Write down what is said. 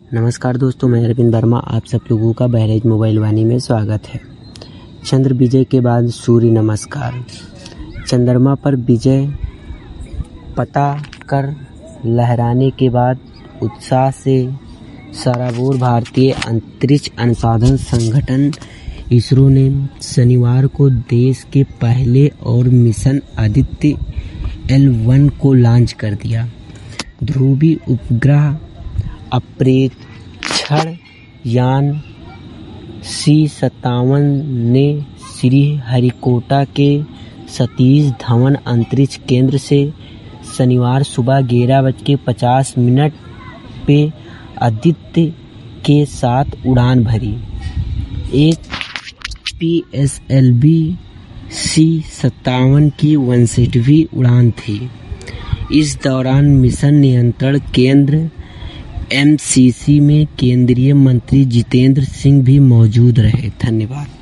नमस्कार दोस्तों, मैं अरविंद वर्मा। आप सब लोगों का बहरेज मोबाइल वाणी में स्वागत है। चंद्र विजय के बाद सूर्य नमस्कार। चंद्रमा पर विजय पता कर लहराने के बाद उत्साह से सराबोर भारतीय अंतरिक्ष अनुसंधान संगठन इसरो ने शनिवार को देश के पहले और मिशन आदित्य L1 को लॉन्च कर दिया। ध्रुवीय उपग्रह अप्रेक्षण यान C57 ने श्रीहरिकोटा के सतीश धवन अंतरिक्ष केंद्र से शनिवार सुबह 11:50 पे आदित्य के साथ उड़ान भरी। एक PSLV C57 की 59वीं उड़ान थी। इस दौरान मिशन नियंत्रण केंद्र MCC में केंद्रीय मंत्री जितेंद्र सिंह भी मौजूद रहे। धन्यवाद।